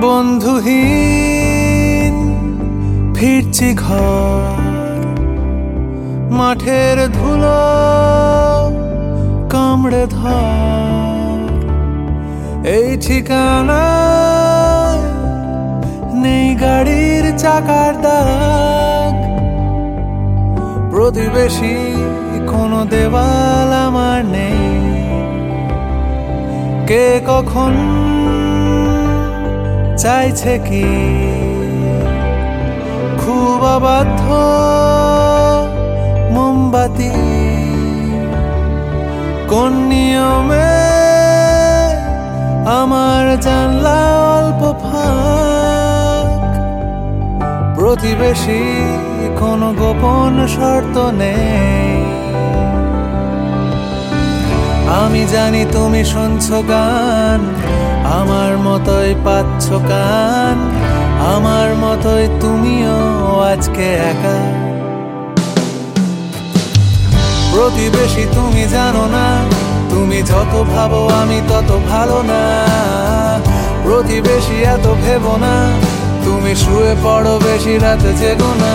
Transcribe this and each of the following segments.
বন্ধুহীন ফিরছি ঘর, মাঠের ধুলো কামড়ে ধর। এই ঠিকানায় নেই গাড়ির চাকার দাগ, প্রতিবেশী কোনো দেওয়াল আমার নেই। কে কখন চাইছে কি খুব অবাধ্য মোমবাতি, কোন নিয়মে আমার জানলা অল্প ফাঁক। প্রতিবেশী কোনো গোপন শর্ত নেই। আমি জানি তুমি শুনছো গান, আমার মতোই পাচ্ছ কান, আমার মতোই তুমিও আজকে একা। প্রতিবেশী তুমি জানো না, তুমি যত ভাবো আমি তত ভালো না। প্রতিবেশী এত ভেবো না, তুমি শুয়ে পড়ো বেশি রাতে জেগো না।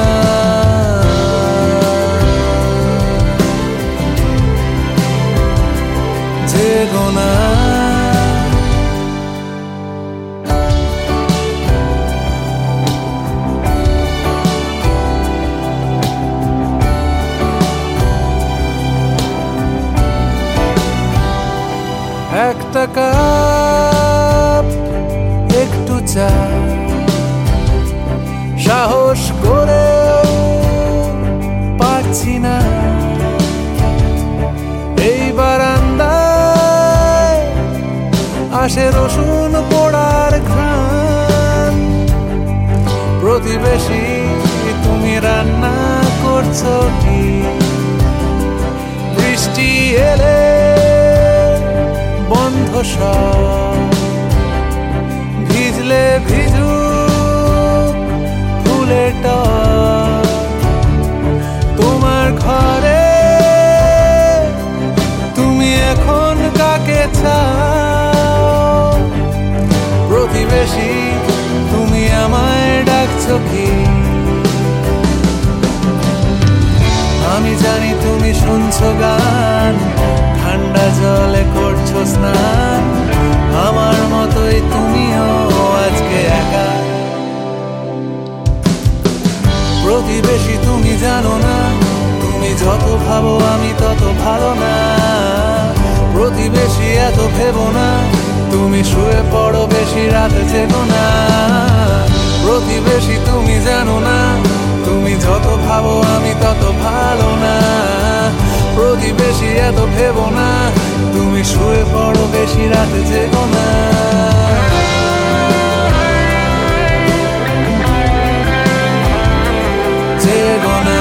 জেগো না। একটা কাপ একটু চা, সাহস করে পারছি না। এই বারান্দায় আসে রসুন পোড়ার ঘ্রাণ। প্রতিবেশী তুমি রান্না করছো কি? বৃষ্টি এলে বন্ধ সব, ভিজলে ভিজুক ফুলের টব। তোমার ঘরে তুমি এখন কাকে চাও? প্রতিবেশী তুমি আমায় ডাকছো কি? আমি জানি তুমি শুনছো গান, ঠান্ডা জলে করছো স্নান, আমার মতোই তুমিও আজকে একা। প্রতিবেশী তুমি জানো না, তুমি যত ভাবো আমি তত ভালো না। প্রতিবেশী এত ভেবো না, তুমি শুয়ে পড়ো বেশি রাতে জেগো না। প্রতিবেশী তুমি জানো না, তুমি যত ভাবো আমি তত ভালো না। প্রতিবেশী এত ভেবো না, তুমি শুয়ে পড়ো বেশি রাতে জেগো না। জেগো না।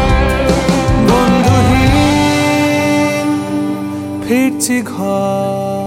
ফিরছি ঘর।